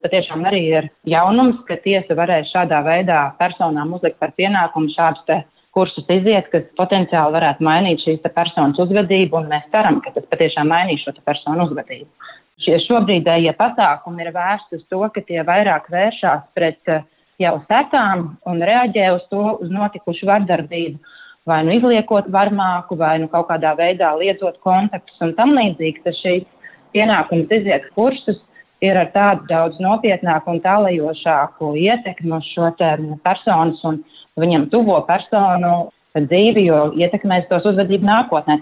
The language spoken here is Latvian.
Patiešām arī ir jaunums, ka tiesa varēs šādā veidā personām uzlikt par pienākumu šādus te kursus iziet, kas potenciāli varētu mainīt šīs te personas uzvedību, un mēs ceram, ka tas patiešām mainīs šo te personu uzvedību. Šie šobrīdējie pasākumi ir vērsti uz to, ka tie vairāk vēršās pret jau sekām un reaģē uz to, uz notikušu vardarbību, vai nu izliekot varmāku, vai nu kaut kādā veidā liedzot kontaktus un tam līdzīgi, tad šīs pienākums iziet kursus ir ar tādu daudz nopietnāku un tālajošāku ietekmi uz šo personas un viņam tuvo personu dzīvi, jo ietekmēs tos uzvedību nākotnē.